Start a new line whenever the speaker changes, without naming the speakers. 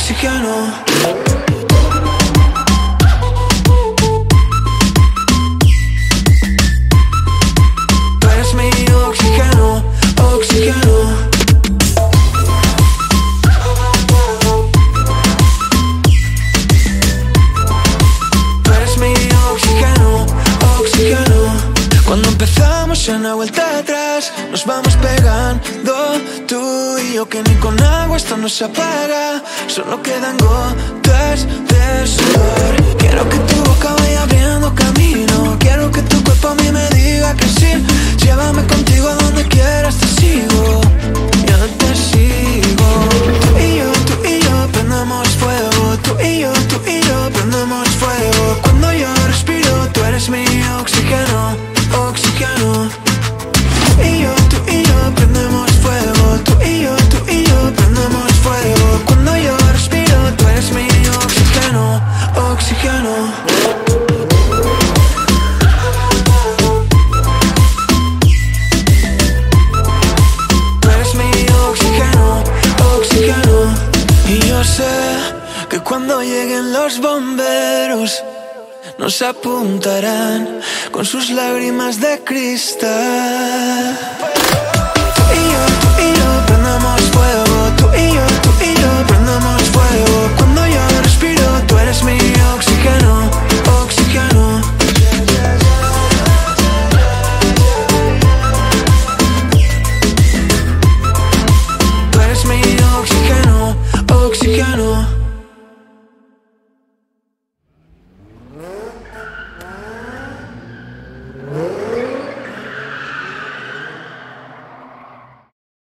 oxígeno. Tú eres mi oxígeno, oxígeno. Tú eres mi oxígeno, oxígeno. Cuando empezamos ya no hay vuelta atrás. Nos vamos pegando, tú y yo, que ni con agua esto no se apaga. Solo quedan gotas de sudor. Quiero que tu boca vaya abriendo camino. Quiero que tu cuerpo a mí me diga que sí. Llévame contigo a donde quieras, te sigo. Yo te sigo. Tú y yo prendemos fuego. Tú y yo prendemos fuego. Cuando yo respiro, tú eres mi oxígeno, oxígeno. Tú y yo prendemos fuego. Tú y yo prendemos fuego. Cuando yo respiro, tú eres mi oxígeno, oxígeno. Tú eres mi oxígeno, oxígeno. Y yo sé que cuando lleguen los bomberos nos apuntarán con sus lágrimas de cristal.